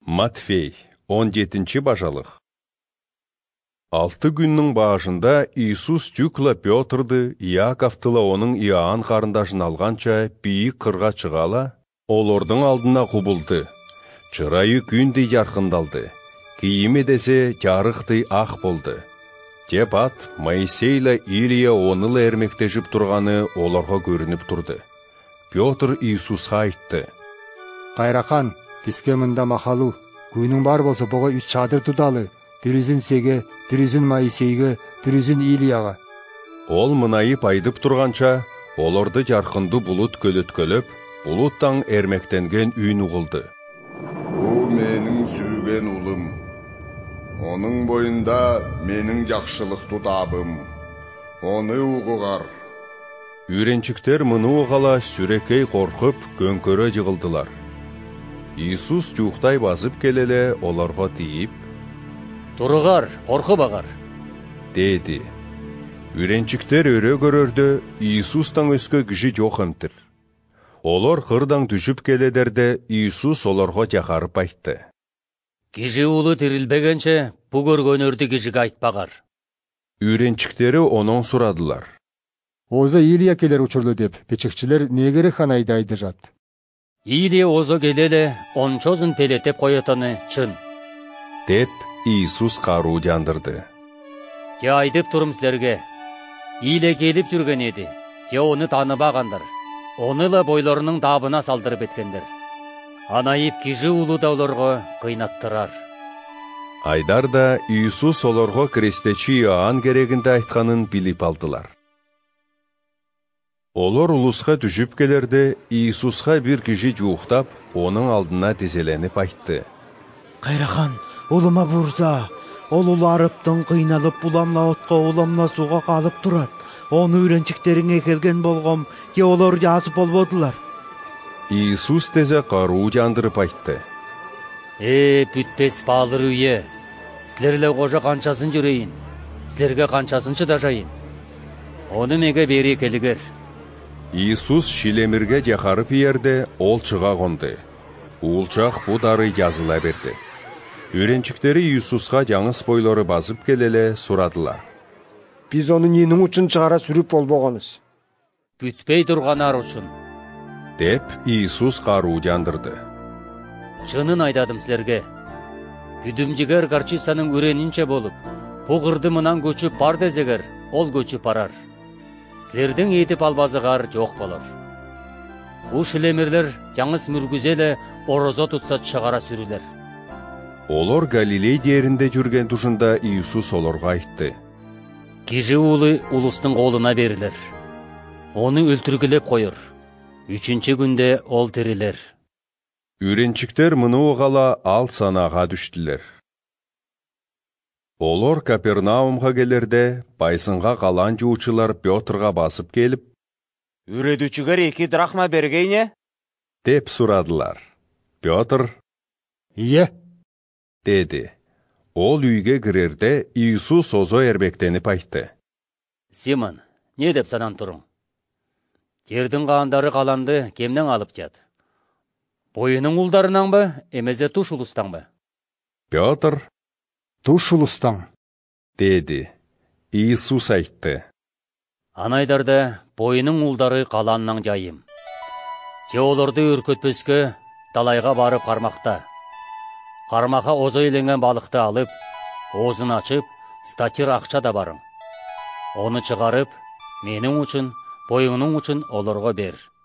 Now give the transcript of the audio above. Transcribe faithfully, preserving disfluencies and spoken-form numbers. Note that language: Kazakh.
Матфей, он жетінші бажалық. Алты күннің бағышында Иисус Тюкла Петрды, Иаковтыла оның Иоанн қарындашын алғанша бейік қырға чығала, олардың алдына құбылды. Чырайы күндей жарқындалды. Киімі десе жарықтай ақ болды. Деп ат, Моисейла Илия онылы әрмектешіп тұрғаны оларға көрініп тұрды. Петр Иисусқа айтты: Қайрақан, бізге мында мақалу, күнің бар болса бұға үш чадыр тұталы, бірізін Сега, бірізін Моисейге, бірізін Илияға. Ол мұнайып айдып тұрғанша, оларды жарқынды бұлыт көліткөліп, бұлыттан әрмектенген үйін ұғылды. О, менің сүйген ұлым, оның бойында менің жақшылық тұтабым, оны ұғығар. Үйреншіктер мұны оғала сүрекей қорқып, көнкөрі жығылдылар. Иисус жуқтай басып келелі оларға дейіп: «Тұрығар, қорқы бағар», деді. Үйреншіктер өрі көрерді, Иисустан өскі кіші жоқ әмтір. Олар қырдан түшіп келедерді, Иисус оларға жақарып айтты: «Кіші ұлы тірілбегенше, бұ көргөнерді кішіге айтпағар». Үйреншіктері оның сұрадылар: Оза Илия келер ұчырлы деп, печікчілер негері ханайды айды жат. Илия оза келелі, ончозын пелетеп қоятыны чын. Деп Иисус қару жандырды. Те айдып тұрым сілерге, Илия келіп жүрген еді, те оны таныбағандар, онылы бойларының дабына салдырып еткендер. Анайып кежі ұлы дауларға қинаттырар. Айдарда Иисус оларға крестечі Иоанн керегінде айтқанын біліп алдылар. Олар ұлысқа түшіп келерді, Иисусқа бір кеші жуықтап, оның алдына тезеленіп айтты: «Қайрақан, ұлыма бұрса, ол ұлы арыптың қиналып бұламла отқа ұламла суға қалып тұрат. Оны үйреншіктеріңе келген болғым, ке олар жазып болбодылар». Иисус тезе қару жандырып айтты: «Э, бүтпес балыр үйе, сілерлі қожа қаншасын жүрейін, сілерге қаншасын шыдашайын. Оны меге бері келігер». Иисус шилемірге жақарып ерді, ол чыға қонды. Улчақ бұдары жазыла берді. Үйреншіктері Иисусқа жаңыз бойлары басып келелі сұрадылар: Біз оны ненің үшін шығара сүріп болбоғаныз? «Бүтпей тұрғанар үшін», деп Иисус қару жандырды. «Чынын айдадым сілерге. Бүдімжігер гарчисаның үренінше болып, бұғырды мұнан көчіп бар дезегер, ол көчіп барар. Сілердің етіп албазығар жоқ болар. Бұ шілемірлер жаңыз мүргізелі орозо тұтса шығара сүрілер». Олар Галилей дерінде жүрген тұшында Иисус оларға айтты: «Кежі ұлы ұлыстың қолына берілер. Оны өлтіргілеп қойыр. Үшінші күнде ол тірілер». Үйреншіктер мұны оғала ал санаға түштілер. Олар Капернаумға келерде, байсынға қалан жуучылар Петрға басып келіп: «Үредүчігер екі драхма бергейне?» деп сұрадылар. Петр: «Ие», деді. Ол үйге кірерде Иисус озо әрбектеніп айтты: «Симон, не деп санан тұрың? Тердің қағандары қаланды кемнен алып жат? Бойының ұлдарынан ба, емезе туш ұлыстан ба?» Петр: «Туш ұлыстан», деді. Иисус айтты: «Анайдарда бойының ұлдары қаланнан жайым. Те оларды үркөтпеске талайға барып қармақта. Қармаға оза еленген балықты алып, озын ашып, статир ақша да барың. Оны шығарып, менің үшін, бойыңның үшін оларға бер.